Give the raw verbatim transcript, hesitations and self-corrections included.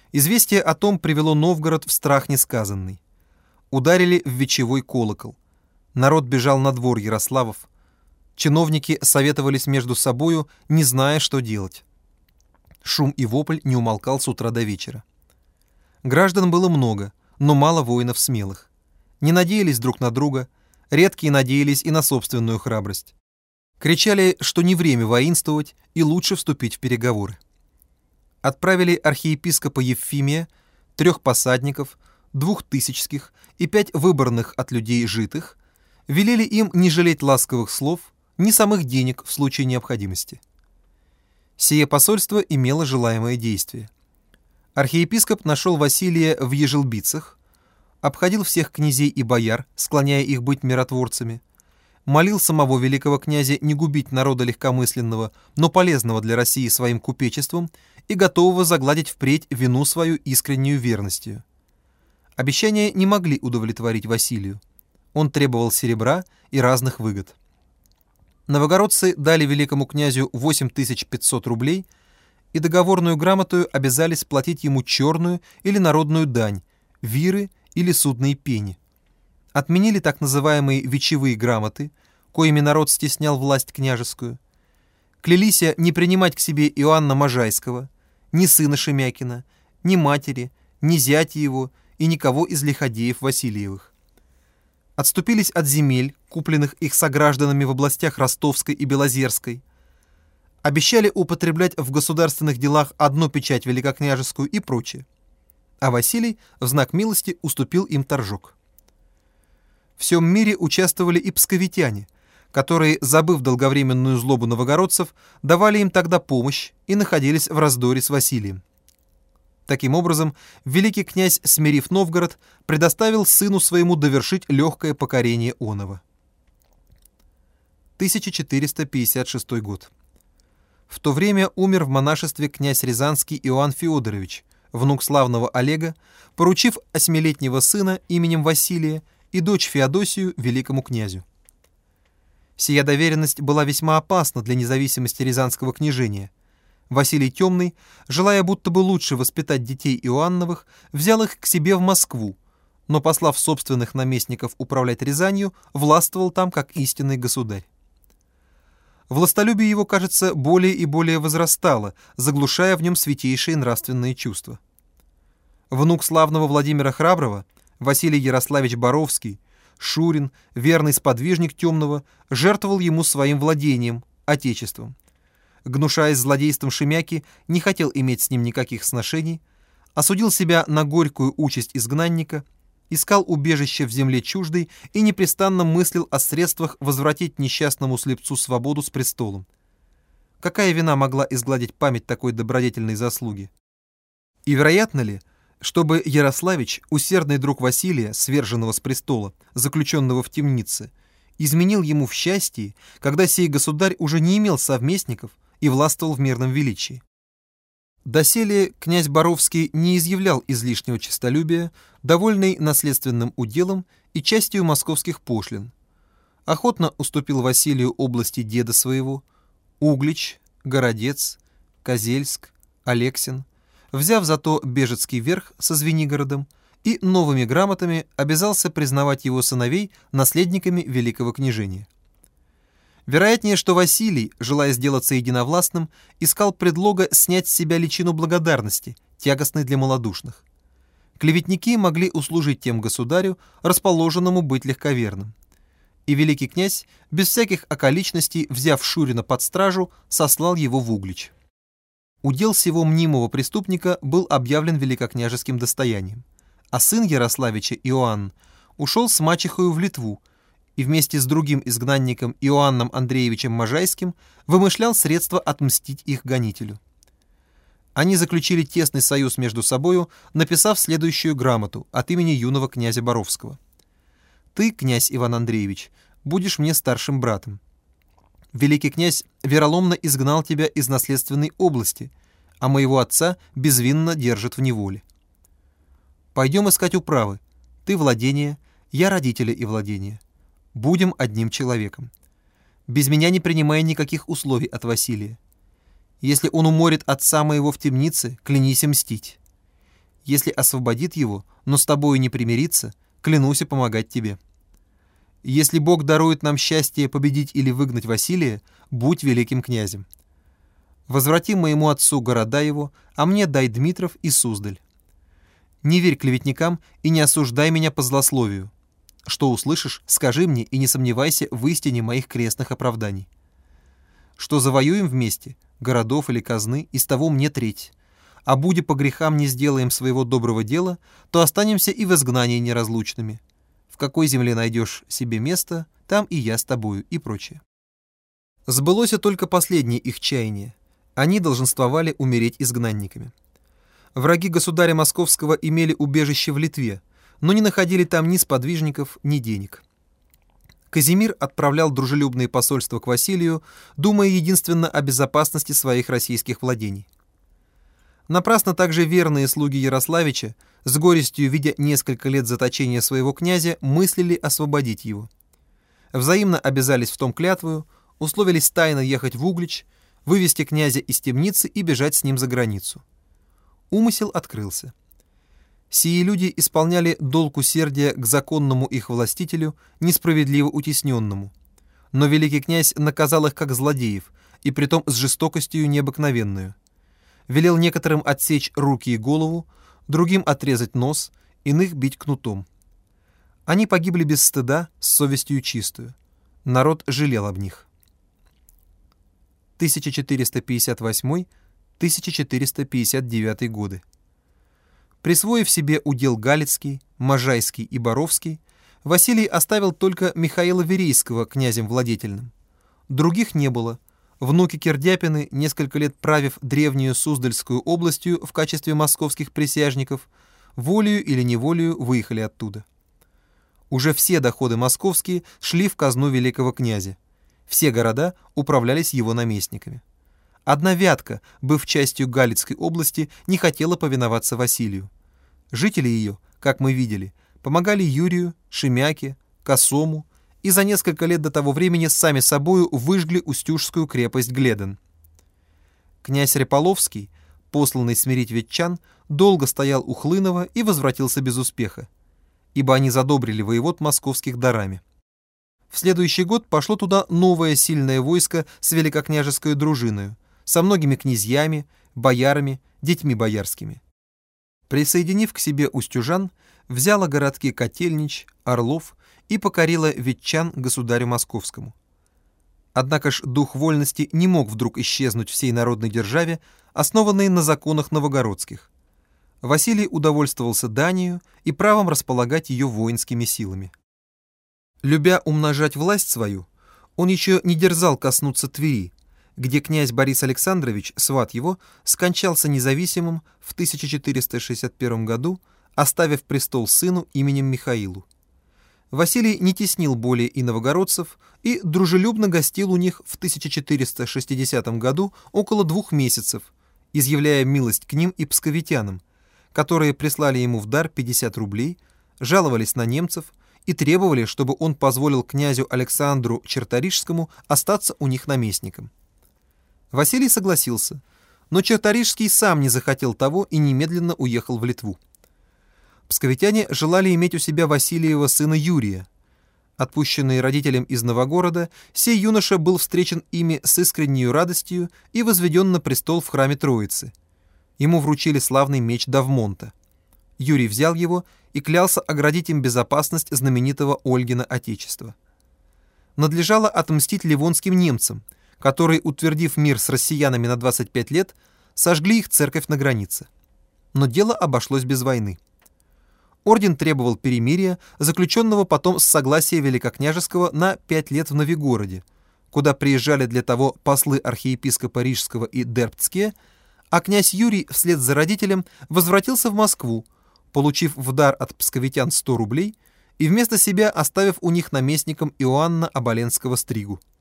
Известие о том привело Новгород в страх несказанный. Ударили в вечевой колокол. Народ бежал на двор Ярославов. Чиновники советовались между собою, не зная, что делать. Шум и вопль не умолкал с утра до вечера. Граждан было много, но мало воинов смелых. Не надеялись друг на друга, редкие надеялись и на собственную храбрость. Кричали, что не время воинствовать и лучше вступить в переговоры. Отправили архиепископа Евфимия, трех посадников, двух тысячских и пять выборных от людей житых, велели им не жалеть ласковых слов, ни самых денег в случае необходимости. Сие посольство имело желаемое действие. Архиепископ нашел Василия в Ежелбицах, обходил всех князей и бояр, склоняя их быть миротворцами, молил самого великого князя не губить народа легкомысленного, но полезного для России своим купечеством и готового загладить впредь вину свою искреннюю верностью. Обещания не могли удовлетворить Василию. Он требовал серебра и разных выгод. Новогородцы дали великому князю восемь тысяч пятьсот рублей и договорную грамотою обязались платить ему черную или народную дань, виры или судные пени. Отменили так называемые вечевые грамоты, коими народ стеснял власть княжескую. Клялись не принимать к себе Иоанна Можайского, ни сына Шемякина, ни матери, ни зятя его и никого из лиходеев Васильевых. Отступились от земель, купленных их согражданами в областях Ростовской и Белозерской. Обещали употреблять в государственных делах одну печать великокняжескую и прочее. А Василий в знак милости уступил им торжок. В всем мире участвовали и псковитяне, которые, забыв долговременную злобу новогородцев, давали им тогда помощь и находились в раздоре с Василием. Таким образом, великий князь, смирив Новгород, предоставил сыну своему довершить легкое покорение оного. тысяча четыреста пятьдесят шестой год. В то время умер в монашестве князь Рязанский Иоанн Феодорович, внук славного Олега, поручив осьмилетнего сына именем Василия и дочь Феодосию великому князю. Сия доверенность была весьма опасна для независимости Рязанского княжения. Василий Темный, желая будто бы лучше воспитать детей Иоанновых, взял их к себе в Москву, но, послав собственных наместников управлять Рязанью, властвовал там как истинный государь. Властолюбие его, кажется, более и более возрастало, заглушая в нем святейшие нравственные чувства. Внук славного Владимира Храброго, Василий Ярославич Боровский, Шурин, верный сподвижник Темного, жертвовал ему своим владением, отечеством. Гнушаясь злодейством Шемяки, не хотел иметь с ним никаких сношений, осудил себя на горькую участь изгнанника, искал убежище в земле чуждой и непрестанно мыслил о средствах возвратить несчастному слепцу свободу с престолом. Какая вина могла изгладить память такой добродетельной заслуги? И вероятно ли, чтобы Ярославич, усердный друг Василия, сверженного с престола, заключенного в темнице, изменил ему в счастье, когда сей государь уже не имел совместников и властвовал в мирном величии? Доселе князь Боровский не изъявлял излишнего честолюбия, довольный наследственным уделом и частью московских пошлин. Охотно уступил Василию области деда своего, Углич, Городец, Козельск, Алексин, взяв зато Бежецкий верх со Звенигородом и новыми грамотами обязался признавать его сыновей наследниками великого княжения. Вероятнее, что Василий, желая сделаться единовластным, искал предлога снять с себя личину благодарности, тягостной для малодушных. Клеветники могли услужить тем государю, расположенному быть легковерным. И великий князь, без всяких околичностей, взяв Шурина под стражу, сослал его в Углич. Удел сего мнимого преступника был объявлен великокняжеским достоянием, а сын Ярославича Иоанн ушел с мачехою в Литву и вместе с другим изгнанником Иоанном Андреевичем Можайским вымышлял средства отмстить их гонителю. Они заключили тесный союз между собою, написав следующую грамоту от имени юного князя Боровского. «Ты, князь Иван Андреевич, будешь мне старшим братом. Великий князь вероломно изгнал тебя из наследственной области, а моего отца безвинно держит в неволе. Пойдем искать управы. Ты владение, я родители и владение. Будем одним человеком. Без меня не принимай никаких условий от Василия. Если он уморит отца моего в темнице, клянись мстить. Если освободит его, но с тобою не примирится, клянусь помогать тебе. Если Бог дарует нам счастье победить или выгнать Василия, будь великим князем. Возврати моему отцу города его, а мне дай Дмитров и Суздаль. Не верь клеветникам и не осуждай меня по злословию. Что услышишь, скажи мне и не сомневайся в истине моих крестных оправданий. Что завоюем вместе, городов или казны, из того мне треть. А будя по грехам не сделаем своего доброго дела, то останемся и в изгнании неразлучными. В какой земле найдешь себе место, там и я с тобою, и прочее. Сбылось только последнее их чаяние. Они долженствовали умереть изгнанниками. Враги государя Московского имели убежище в Литве, но не находили там ни сподвижников, ни денег. Казимир отправлял дружелюбные посольства к Василию, думая единственно о безопасности своих российских владений. Напрасно также верные слуги Ярославича, с горестью видя несколько лет заточения своего князя, мыслили освободить его. Взаимно обязались в том клятвою, условились тайно ехать в Углич, вывести князя из темницы и бежать с ним за границу. Умысел открылся. Сии люди исполняли долг усердия к законному их властителю, несправедливо утесненному. Но великий князь наказал их как злодеев, и притом с жестокостью необыкновенную. Велел некоторым отсечь руки и голову, другим отрезать нос, иных бить кнутом. Они погибли без стыда, с совестью чистую. Народ жалел об них. тысяча четыреста пятьдесят восьмой — тысяча четыреста пятьдесят девятый годы. Присвоив себе удел Галицкий, Можайский и Боровский, Василий оставил только Михаила Верейского князем владетельным. Других не было. Внуки Кирдяпины, несколько лет правив древнюю Суздальскую областью в качестве московских присяжников, волею или неволею выехали оттуда. Уже все доходы московские шли в казну великого князя. Все города управлялись его наместниками. Одна Вятка, быв частью Галицкой области, не хотела повиноваться Василию. Жители ее, как мы видели, помогали Юрию, Шемяке, Косому и за несколько лет до того времени сами собою выжгли Устюжскую крепость Гледен. Князь Реполовский, посланный смирить ветчан, долго стоял у Хлынова и возвратился без успеха, ибо они задобрили воевод московских дарами. В следующий год пошло туда новое сильное войско с великокняжеской дружиною, со многими князьями, боярами, детьми боярскими. Присоединив к себе устюжан, взяла городки Котельнич, Орлов и покорила ветчан государю московскому. Однако ж дух вольности не мог вдруг исчезнуть всей народной державе, основанной на законах новогородских. Василий удовольствовался данию и правом располагать ее воинскими силами. Любя умножать власть свою, он еще не дерзал коснуться Твери, где князь Борис Александрович, сват его, скончался независимым в тысяча четыреста шестьдесят первом году, оставив престол сыну именем Михаилу. Василий не теснил более и новогородцев и дружелюбно гостил у них в тысяча четыреста шестидесятом году около двух месяцев, изъявляя милость к ним и псковитянам, которые прислали ему в дар пятьдесят рублей, жаловались на немцев и требовали, чтобы он позволил князю Александру Черторижскому остаться у них наместником. Василий согласился, но Черторижский сам не захотел того и немедленно уехал в Литву. Псковитяне желали иметь у себя Василиева сына Юрия. Отпущенный родителям из Новогорода, сей юноша был встречен ими с искренней радостью и возведен на престол в храме Троицы. Ему вручили славный меч Давмонта. Юрий взял его и клялся оградить им безопасность знаменитого Ольгина Отечества. Надлежало отмстить ливонским немцам, которые, утвердив мир с россиянами на двадцать пять лет, сожгли их церковь на границе. Но дело обошлось без войны. Орден требовал перемирия, заключенного потом с согласия Великокняжеского на пять лет в Новигороде, куда приезжали для того послы архиепископа Рижского и Дербцкие, а князь Юрий вслед за родителем возвратился в Москву, получив в дар от псковитян сто рублей и вместо себя оставив у них наместником Иоанна Оболенского Стригу.